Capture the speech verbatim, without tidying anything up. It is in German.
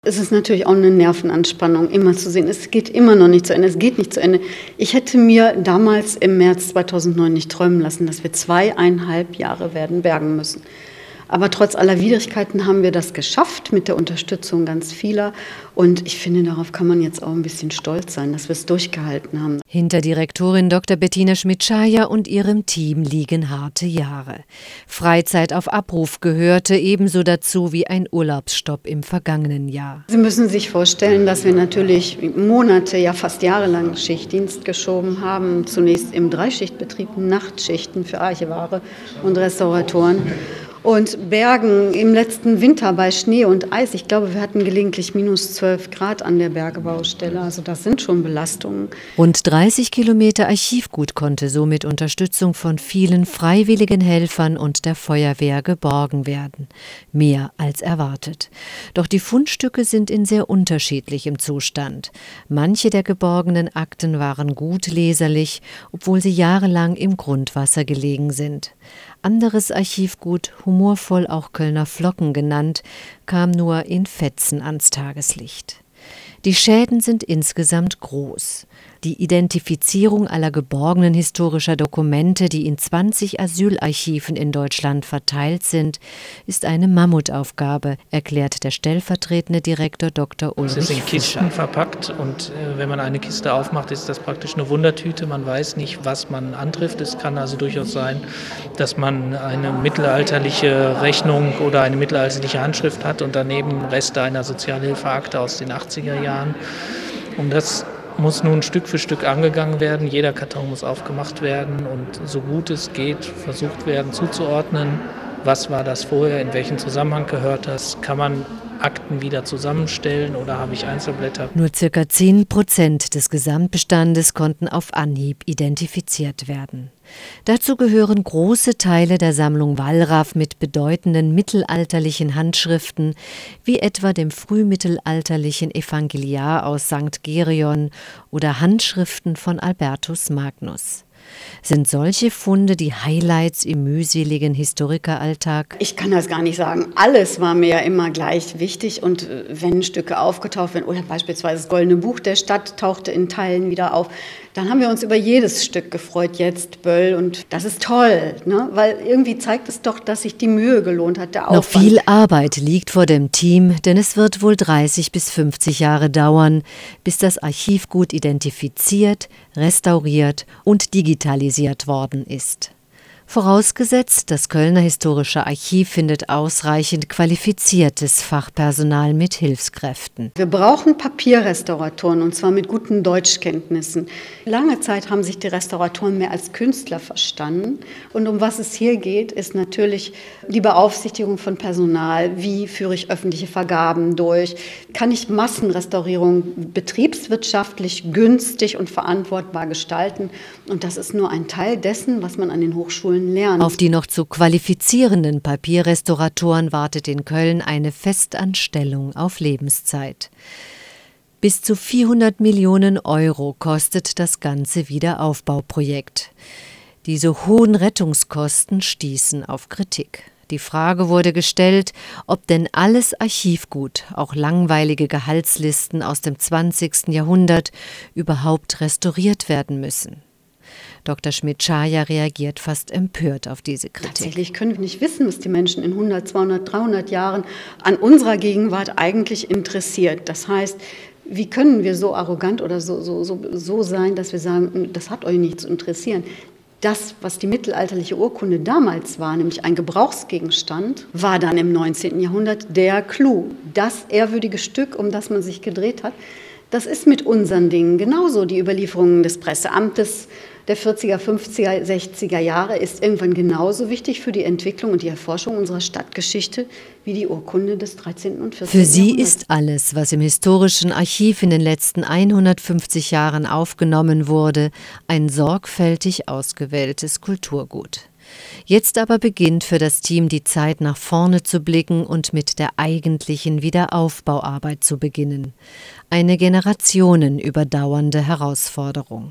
Es ist natürlich auch eine Nervenanspannung, immer zu sehen, es geht immer noch nicht zu Ende, es geht nicht zu Ende. Ich hätte mir damals im März zweitausendneun nicht träumen lassen, dass wir zweieinhalb Jahre werden bergen müssen. Aber trotz aller Widrigkeiten haben wir das geschafft mit der Unterstützung ganz vieler. Und ich finde, darauf kann man jetzt auch ein bisschen stolz sein, dass wir es durchgehalten haben. Hinter Direktorin Doktor Bettina Schmidt-Schaja und ihrem Team liegen harte Jahre. Freizeit auf Abruf gehörte ebenso dazu wie ein Urlaubsstopp im vergangenen Jahr. Sie müssen sich vorstellen, dass wir natürlich Monate, ja fast jahrelang Schichtdienst geschoben haben. Zunächst im Dreischichtbetrieb, Nachtschichten für Archivare und Restauratoren. Und Bergen im letzten Winter bei Schnee und Eis, ich glaube, wir hatten gelegentlich minus zwölf Grad an der Bergebaustelle. Also das sind schon Belastungen. Rund dreißig Kilometer Archivgut konnte so mit Unterstützung von vielen freiwilligen Helfern und der Feuerwehr geborgen werden. Mehr als erwartet. Doch die Fundstücke sind in sehr unterschiedlichem Zustand. Manche der geborgenen Akten waren gut leserlich, obwohl sie jahrelang im Grundwasser gelegen sind. Anderes Archivgut, humorvoll auch Kölner Flocken genannt, kam nur in Fetzen ans Tageslicht. Die Schäden sind insgesamt groß. Die Identifizierung aller geborgenen historischer Dokumente, die in zwanzig Asylarchiven in Deutschland verteilt sind, ist eine Mammutaufgabe, erklärt der stellvertretende Direktor Doktor Ulrich Fischer. Es ist in Kisten verpackt und äh, wenn man eine Kiste aufmacht, ist das praktisch eine Wundertüte. Man weiß nicht, was man antrifft. Es kann also durchaus sein, dass man eine mittelalterliche Rechnung oder eine mittelalterliche Handschrift hat und daneben Reste einer Sozialhilfeakte aus den achtziger Jahren. Und das muss nun Stück für Stück angegangen werden. Jeder Karton muss aufgemacht werden und so gut es geht versucht werden zuzuordnen, was war das vorher, in welchen Zusammenhang gehört das, kann man Akten wieder zusammenstellen oder habe ich Einzelblätter? Nur circa zehn Prozent des Gesamtbestandes konnten auf Anhieb identifiziert werden. Dazu gehören große Teile der Sammlung Wallraff mit bedeutenden mittelalterlichen Handschriften, wie etwa dem frühmittelalterlichen Evangeliar aus Sankt Gereon oder Handschriften von Albertus Magnus. Sind solche Funde die Highlights im mühseligen Historikeralltag? Ich kann das gar nicht sagen. Alles war mir ja immer gleich wichtig. Und wenn Stücke aufgetaucht werden, oder beispielsweise das Goldene Buch der Stadt tauchte in Teilen wieder auf, dann haben wir uns über jedes Stück gefreut, jetzt Böll. Und das ist toll, ne? Weil irgendwie zeigt es doch, dass sich die Mühe gelohnt hat, der Aufwand. Noch viel Arbeit liegt vor dem Team, denn es wird wohl dreißig bis fünfzig Jahre dauern, bis das Archivgut identifiziert, restauriert und digitalisiert worden ist. Vorausgesetzt, das Kölner Historische Archiv findet ausreichend qualifiziertes Fachpersonal mit Hilfskräften. Wir brauchen Papierrestauratoren, und zwar mit guten Deutschkenntnissen. Lange Zeit haben sich die Restauratoren mehr als Künstler verstanden. Und um was es hier geht, ist natürlich die Beaufsichtigung von Personal. Wie führe ich öffentliche Vergaben durch? Kann ich Massenrestaurierung betriebswirtschaftlich günstig und verantwortbar gestalten? Und das ist nur ein Teil dessen, was man an den Hochschulen lernen. Auf die noch zu qualifizierenden Papierrestauratoren wartet in Köln eine Festanstellung auf Lebenszeit. Bis zu vierhundert Millionen Euro kostet das ganze Wiederaufbauprojekt. Diese hohen Rettungskosten stießen auf Kritik. Die Frage wurde gestellt, ob denn alles Archivgut, auch langweilige Gehaltslisten aus dem zwanzigsten Jahrhundert, überhaupt restauriert werden müssen. Doktor Schmidt-Schaja reagiert fast empört auf diese Kritik. Tatsächlich können wir nicht wissen, was die Menschen in hundert, zweihundert, dreihundert Jahren an unserer Gegenwart eigentlich interessiert. Das heißt, wie können wir so arrogant oder so, so, so, so sein, dass wir sagen, das hat euch nicht zu interessieren. Das, was die mittelalterliche Urkunde damals war, nämlich ein Gebrauchsgegenstand, war dann im neunzehnten Jahrhundert der Clou. Das ehrwürdige Stück, um das man sich gedreht hat, das ist mit unseren Dingen genauso. Die Überlieferungen des Presseamtes der vierziger, fünfziger, sechziger Jahre ist irgendwann genauso wichtig für die Entwicklung und die Erforschung unserer Stadtgeschichte wie die Urkunde des dreizehnten und vierzehnten Für sie Jahrhunderts. ist alles, was im historischen Archiv in den letzten hundertfünfzig Jahren aufgenommen wurde, ein sorgfältig ausgewähltes Kulturgut. Jetzt aber beginnt für das Team die Zeit, nach vorne zu blicken und mit der eigentlichen Wiederaufbauarbeit zu beginnen. Eine generationenüberdauernde Herausforderung.